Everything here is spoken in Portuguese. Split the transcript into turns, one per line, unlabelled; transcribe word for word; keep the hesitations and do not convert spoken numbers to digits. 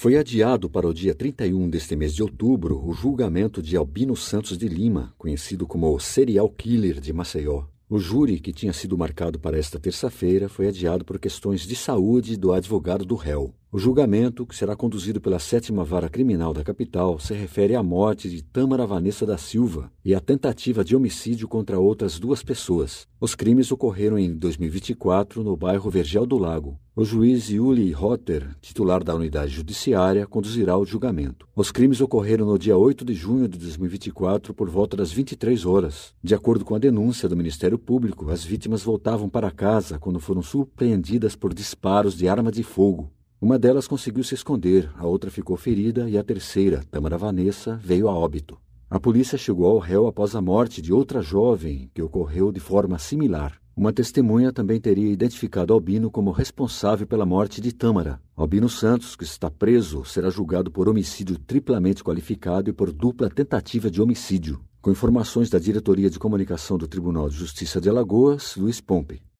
Foi adiado para o dia trinta e um deste mês de outubro o julgamento de Albino Santos de Lima, conhecido como o serial killer de Maceió. O júri, que tinha sido marcado para esta terça-feira, foi adiado por questões de saúde do advogado do réu. O julgamento, que será conduzido pela sétima Vara Criminal da capital, se refere à morte de Tâmara Vanessa da Silva e à tentativa de homicídio contra outras duas pessoas. Os crimes ocorreram em dois mil e vinte e quatro no bairro Vergel do Lago. O juiz Yuli Rotter, titular da unidade judiciária, conduzirá o julgamento. Os crimes ocorreram no dia oito de junho de dois mil e vinte e quatro, por volta das vinte e três horas. De acordo com a denúncia do Ministério Público, as vítimas voltavam para casa quando foram surpreendidas por disparos de arma de fogo. Uma delas conseguiu se esconder, a outra ficou ferida e a terceira, Tâmara Vanessa, veio a óbito. A polícia chegou ao réu após a morte de outra jovem, que ocorreu de forma similar. Uma testemunha também teria identificado Albino como responsável pela morte de Tâmara. Albino Santos, que está preso, será julgado por homicídio triplamente qualificado e por dupla tentativa de homicídio. Com informações da Diretoria de Comunicação do Tribunal de Justiça de Alagoas, Luiz Pompe.